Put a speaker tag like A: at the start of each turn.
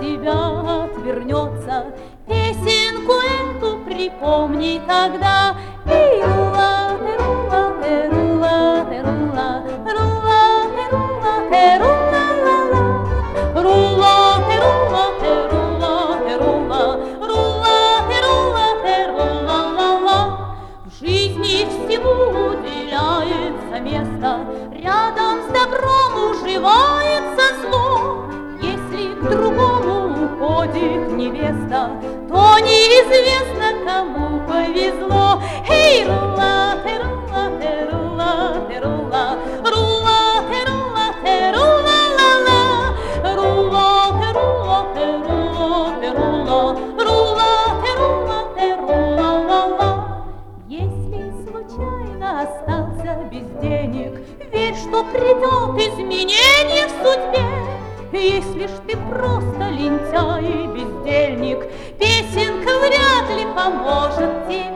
A: тебя отвернется, песенку эту припомни тогда. И рула, ты рула, ты рула, ты рула, рула, ты рула, ты рула, ла ла. Рула, ты рула, ты рула, ты рула, рула, ты рула, ты рула, ла ла. В жизни всему уделяется место, рядом с добром уживается зло. Если к другому уходит невеста, то неизвестно, кому повезло. Эй, рула, ты рула, ты рула, ты рула, рула, ты рула, ты рула, ла ла. Рула, ты рула, ты рула, ты рула, рула, ты рула, ты рула, ла ла. Если случайно остался без денег, верь, что придет изменение в судьбе. Если ж ты просто лентяй и бездельник, песенка вряд ли поможет тебе.